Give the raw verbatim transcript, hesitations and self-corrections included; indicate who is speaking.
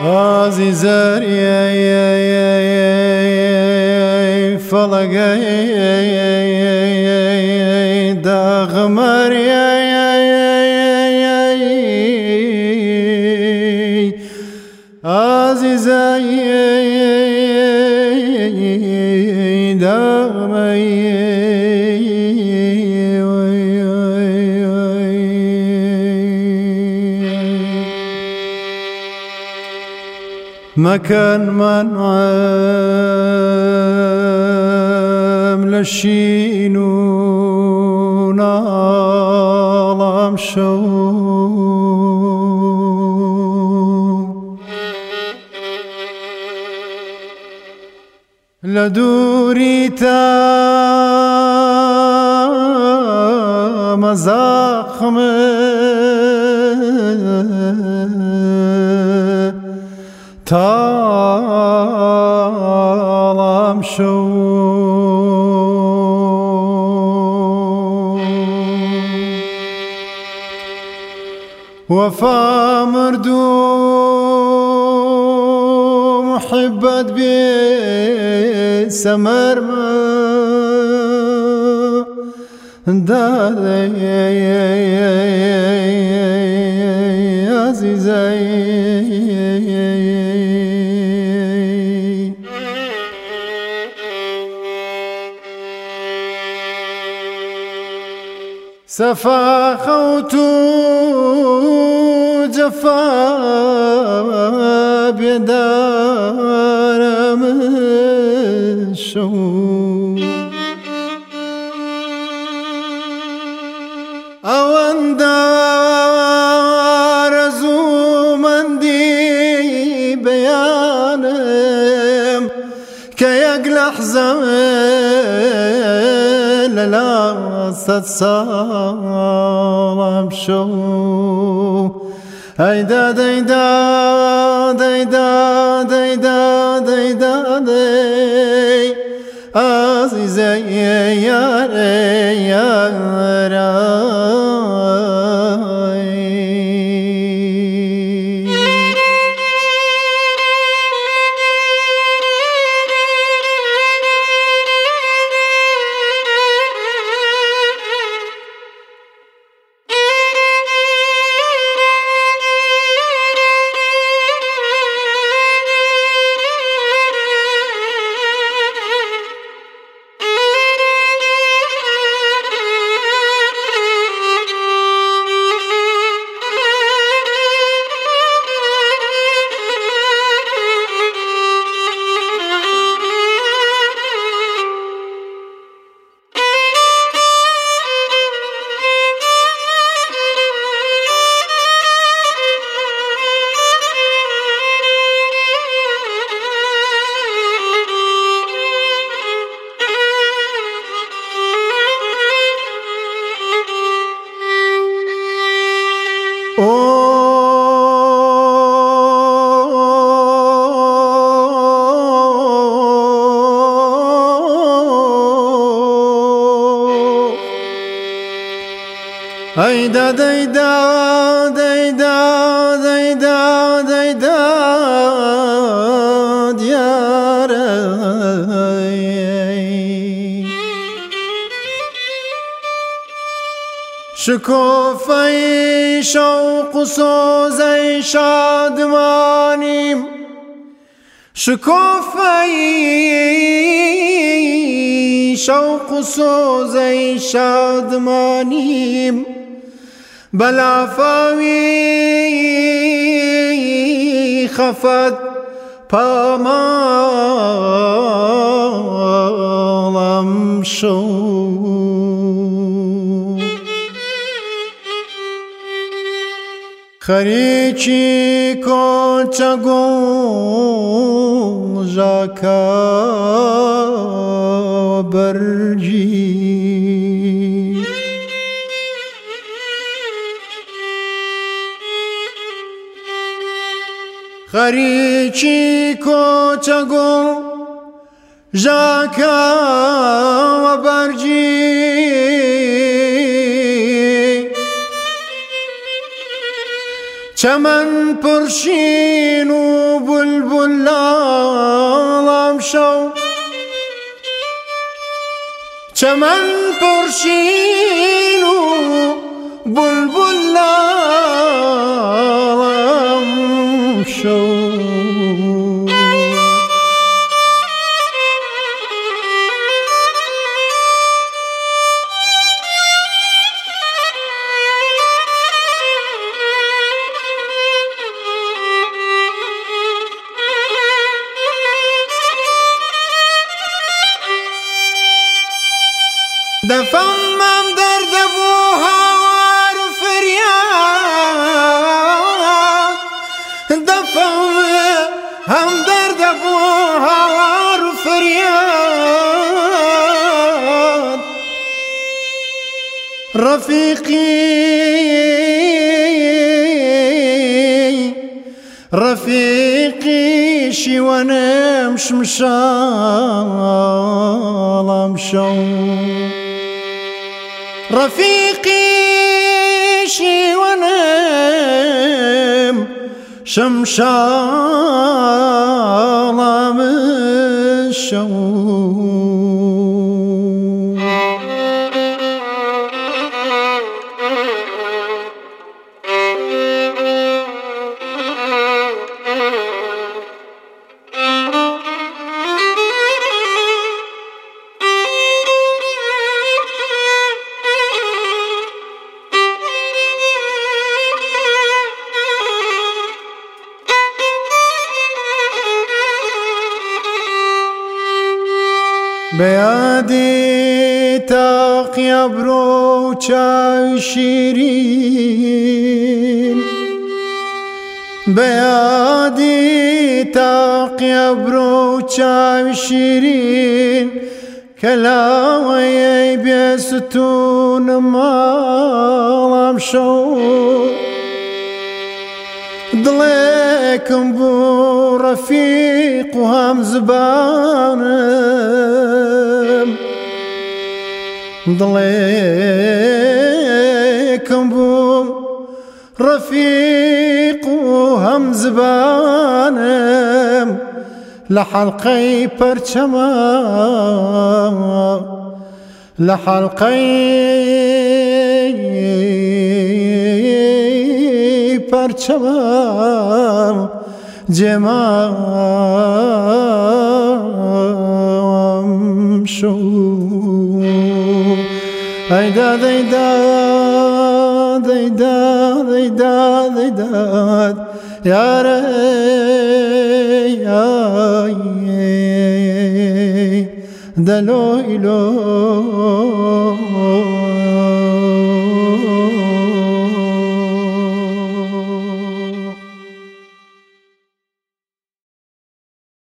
Speaker 1: عزیزر فلقي دغمر عزیزی دغمر مكان منعم لشينون عالم شو لدوري تا مزاخم تالم شو وفا مردو محبت بي سمر دادي عزيزي سفا خوت جفا بدارم شو اواندار زومندي بيانم كيق لحظة لا ستسالم شو هيدا ديدا ديدا ديدا ديدا دي عزيزي يا ري يا هيدا ديدا ديدا ديدا ديدا دياري شكوفي شوق سوزي شادمانيم شكوفي شوق سوزي شادمانيم بلافاوي خفت پامالم شو خریچی کوچگون جاکا برجی خریچی کوچگون جاکا برجی چمن پرشین و بلبل لالم شو چمن پرشین و بلبل لالم شو دفمم درد بو هوار فریاد دفم هم درد بو هوار فریاد رفیقی رفیقی شیوانم شمشالم شو رفيقي شيوانم شمشالة مشو بیادی تاقی برو چای شیرین بیادی تاقی برو چای شیرین کلاوی بیستون مالم شو دلکم بو رفیق و هم زبانم دلکم بو رفیق و هم زبانم لحلقی پرچما لحلقی پرچما جمام شو ایداد ایداد ایداد ایداد ایداد یاره دلو ایلو